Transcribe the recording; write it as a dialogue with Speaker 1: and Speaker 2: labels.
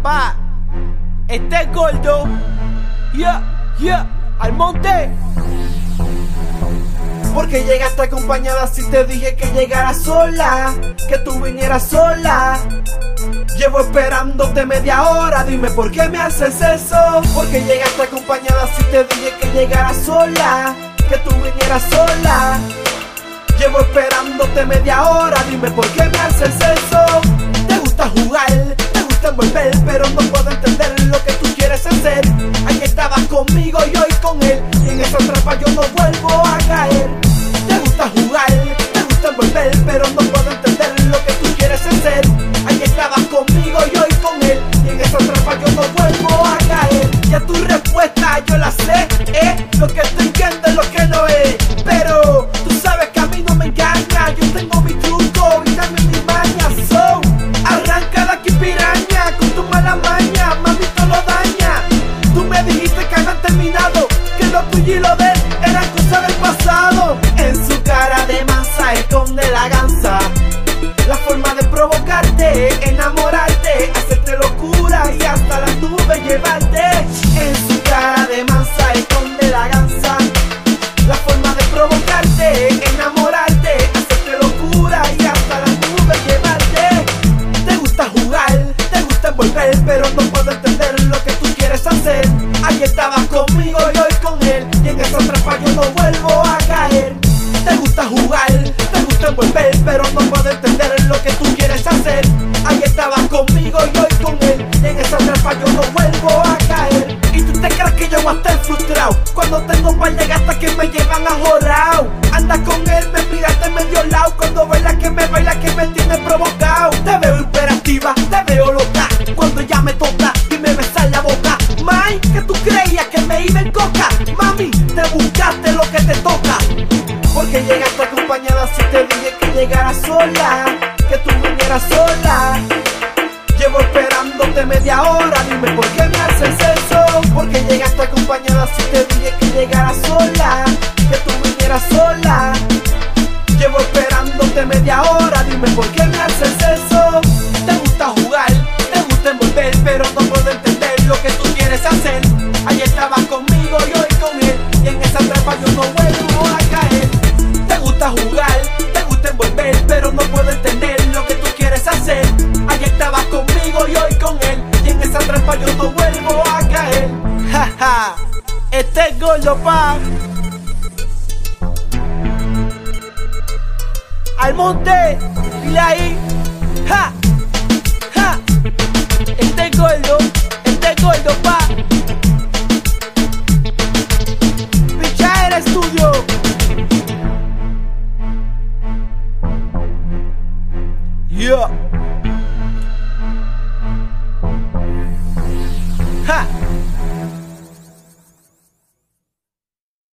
Speaker 1: Pa, este es gordo. Al monte.
Speaker 2: Porque llegaste acompañada si te dije que llegaras sola, que tú vinieras sola. Llevo esperándote media hora, dime por qué me haces eso. Porque llegaste acompañada si te dije que llegaras sola, que tú vinieras sola. Llevo esperándote media hora, dime por qué me haces eso. Te gusta jugar, te gusta envolver, pero no puedo entender lo que tú quieres hacer. Ayer estabas conmigo y hoy con él, y en esa trampa yo no vuelvo a caer. Te gusta jugar, te gusta envolver, pero no puedo entender lo que tú quieres hacer. Ayer estabas conmigo y hoy con él, y en esa trampa yo no vuelvo a caer. Ya tu respuesta yo la sé, lo que tú entiendes, lo que no es. Pero tú sabes que a mí no me engaña, yo tengo mi truco y también mi maña. So, arranca de aquí piraña, con tu mala maña, mami tú lo daña. Tú me dijiste que habían terminado, que lo tuyo y lo de él eran cosas del pasado. En su cara de masa esconde la gansa, la forma de provocarte, enamorarte, hacerte locura y hasta las nubes llevarte. En su cara de masa esconde la gansa, la forma de provocarte, enamorarte, hacerte locura y hasta las nubes llevarte. Te gusta jugar, te gusta envolver, pero no puedo entender lo que tú quieres hacer. Ayer estabas conmigo y hoy con él, y en esa trampa yo no vuelvo a caer. Te gusta jugar, te gusta envolver, pero no puedo entender lo que tú quieres hacer. Ayer estabas conmigo y hoy con él, y en esa trampa yo no vuelvo a caer. Y tú te crees que yo voy a estar frustrado cuando tengo un par de gatas que me llevan a jorao. Andas con él, me miraste medio lado, cuando baila que me tiene provocado. Te veo hiperactiva, te veo loca, cuando ya me toca y me besa en la boca. May, que tú creías que me iba en coca, mami, te buscaste lo que te toca. Porque llegaste acompañada si te dije que llegaras sola, que tú vinieras sola. Llevo esperándote media hora, dime por qué me haces eso. Porque llegaste acompañada si te dije que llegaras sola, que tú vinieras sola. Llevo esperándote media hora, dime por qué me haces eso. Te gusta jugar, te gusta envolver, pero no puedo entender lo que tú quieres hacer. Ayer estabas conmigo y hoy con él, y en esa trampa yo no vuelvo a caer. Te gusta jugar, te gusta envolver, pero no puedo entender lo que tú quieres hacer. Ayer estabas conmigo y hoy con él, y en esa trampa yo no vuelvo a caer.
Speaker 1: Jaja, este es gordo, pa. Al monte, dile ahí. Ja, ja. Este es gordo, pa. Picha el estudio. Yeah.